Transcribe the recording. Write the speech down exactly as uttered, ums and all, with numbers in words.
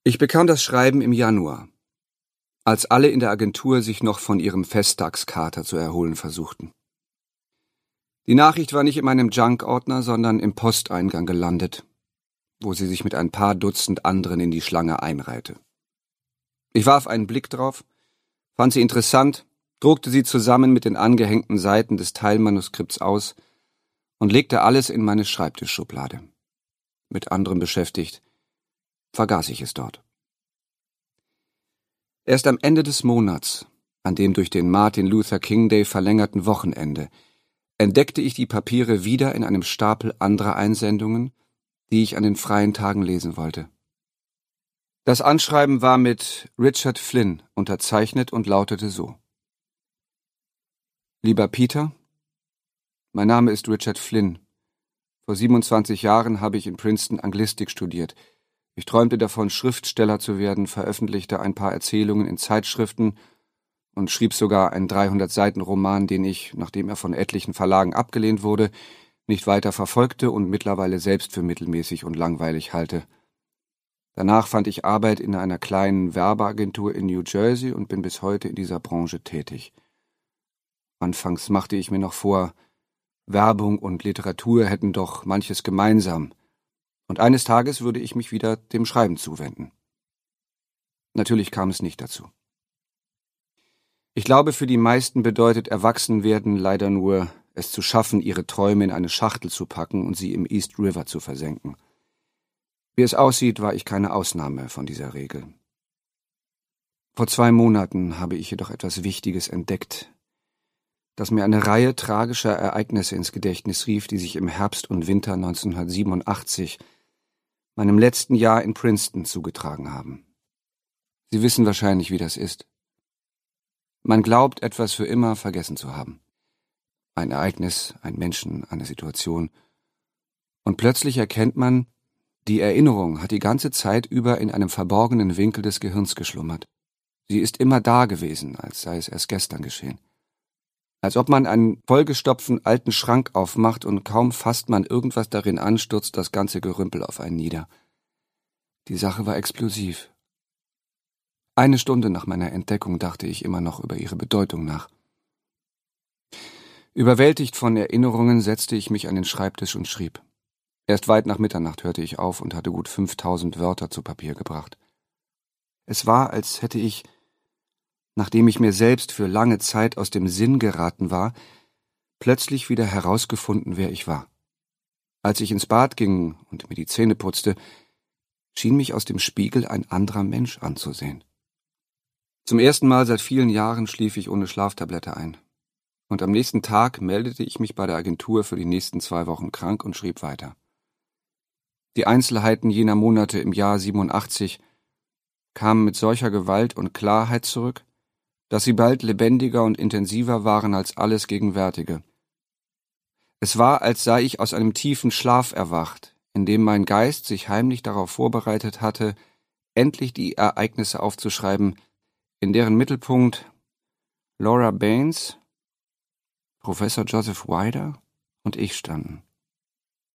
Ich bekam das Schreiben im Januar, als alle in der Agentur sich noch von ihrem Festtagskater zu erholen versuchten. Die Nachricht war nicht in meinem Junk-Ordner, sondern im Posteingang gelandet, wo sie sich mit ein paar Dutzend anderen in die Schlange einreihte. Ich warf einen Blick drauf, fand sie interessant, druckte sie zusammen mit den angehängten Seiten des Teilmanuskripts aus und legte alles in meine Schreibtischschublade. Mit anderem beschäftigt, vergaß ich es dort. Erst am Ende des Monats, an dem durch den Martin Luther King Day verlängerten Wochenende, entdeckte ich die Papiere wieder in einem Stapel anderer Einsendungen, die ich an den freien Tagen lesen wollte. Das Anschreiben war mit Richard Flynn unterzeichnet und lautete so: Lieber Peter, mein Name ist Richard Flynn. Vor siebenundzwanzig Jahren habe ich in Princeton Anglistik studiert. Ich träumte davon, Schriftsteller zu werden, veröffentlichte ein paar Erzählungen in Zeitschriften und schrieb sogar einen dreihundert-Seiten-Roman, den ich, nachdem er von etlichen Verlagen abgelehnt wurde, nicht weiter verfolgte und mittlerweile selbst für mittelmäßig und langweilig halte. Danach fand ich Arbeit in einer kleinen Werbeagentur in New Jersey und bin bis heute in dieser Branche tätig. Anfangs machte ich mir noch vor, Werbung und Literatur hätten doch manches gemeinsam, und eines Tages würde ich mich wieder dem Schreiben zuwenden. Natürlich kam es nicht dazu. Ich glaube, für die meisten bedeutet Erwachsenwerden leider nur, es zu schaffen, ihre Träume in eine Schachtel zu packen und sie im East River zu versenken. Wie es aussieht, war ich keine Ausnahme von dieser Regel. Vor zwei Monaten habe ich jedoch etwas Wichtiges entdeckt, das mir eine Reihe tragischer Ereignisse ins Gedächtnis rief, die sich im Herbst und Winter neunzehnhundertsiebenundachtzig, meinem letzten Jahr in Princeton, zugetragen haben. Sie wissen wahrscheinlich, wie das ist. Man glaubt, etwas für immer vergessen zu haben. Ein Ereignis, ein Menschen, eine Situation. Und plötzlich erkennt man, die Erinnerung hat die ganze Zeit über in einem verborgenen Winkel des Gehirns geschlummert. Sie ist immer da gewesen, als sei es erst gestern geschehen. Als ob man einen vollgestopften alten Schrank aufmacht und kaum fasst man irgendwas darin an, stürzt das ganze Gerümpel auf einen nieder. Die Sache war explosiv. Eine Stunde nach meiner Entdeckung dachte ich immer noch über ihre Bedeutung nach. Überwältigt von Erinnerungen setzte ich mich an den Schreibtisch und schrieb. Erst weit nach Mitternacht hörte ich auf und hatte gut fünftausend Wörter zu Papier gebracht. Es war, als hätte ich, nachdem ich mir selbst für lange Zeit aus dem Sinn geraten war, plötzlich wieder herausgefunden, wer ich war. Als ich ins Bad ging und mir die Zähne putzte, schien mich aus dem Spiegel ein anderer Mensch anzusehen. Zum ersten Mal seit vielen Jahren schlief ich ohne Schlaftablette ein. Und am nächsten Tag meldete ich mich bei der Agentur für die nächsten zwei Wochen krank und schrieb weiter. Die Einzelheiten jener Monate im Jahr siebenundachtzig kamen mit solcher Gewalt und Klarheit zurück, dass sie bald lebendiger und intensiver waren als alles Gegenwärtige. Es war, als sei ich aus einem tiefen Schlaf erwacht, in dem mein Geist sich heimlich darauf vorbereitet hatte, endlich die Ereignisse aufzuschreiben, in deren Mittelpunkt Laura Baines, Professor Joseph Weider und ich standen.